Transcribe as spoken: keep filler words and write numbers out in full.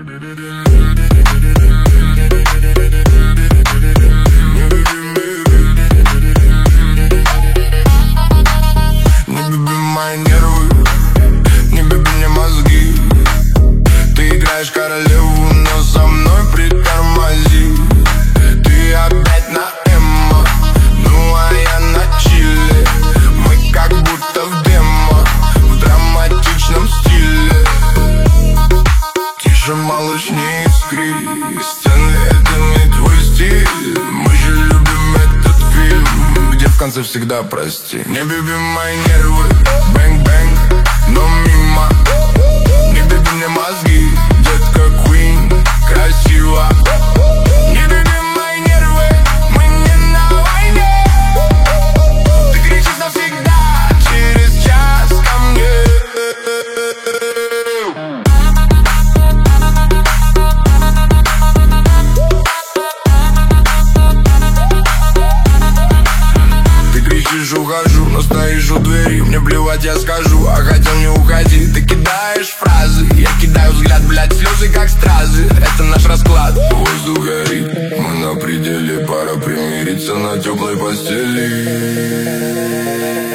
мои нервы, не люби мне мозги. Ты играешь королеву, но со мной притормози. Ты опять на эмо, ну а я на чиле. Мы как будто в демо, в драматичном стиле. Тише, малыш, не искри, стены — это не твой стиль. Мы же любим этот фильм, где в конце всегда прости. Не люби мои нервы, бэнг-бэнг, но мимо. Не люби мне мозги, детка Queen, красиво. Не люби мои нервы, мы не на войне. Ты кричишь навсегда, через час ко мне. Ухожу, но стоишь у двери. Мне плевать, я скажу, а хотел не уходи. Ты кидаешь фразы, я кидаю взгляд, блядь, слезы как стразы. Это наш расклад, воздух горит, мы на пределе. Пора примириться на теплой постели.